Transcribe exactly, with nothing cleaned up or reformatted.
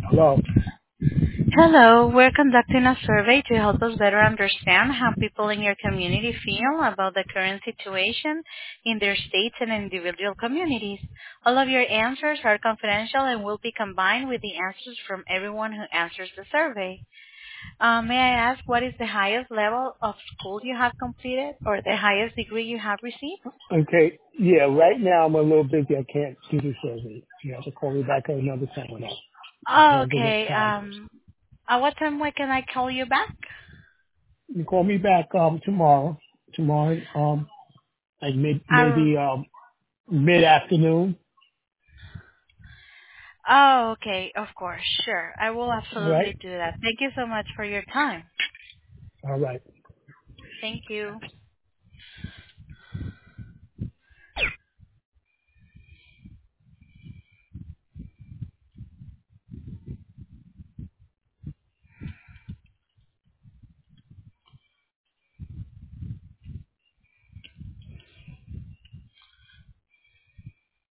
Well, Hello, we're conducting a survey to help us better understand how people in your community feel about the current situation in their states and individual communities. All of your answers are confidential and will be combined with the answers from everyone who answers the survey. Uh, may I ask what is the highest level of school you have completed or the highest degree you have received? okay. Yeah, right now I'm a little busy. I can't do the survey. You have to call me back at another time when I Oh, handle what okay. time is. Um, at what time when can I call you back? You call me back um tomorrow. Tomorrow, um like mid Uh, maybe um mid afternoon. Oh, okay. Of course. Sure. I will All right? absolutely do that. Thank you so much for your time. All right. Thank you.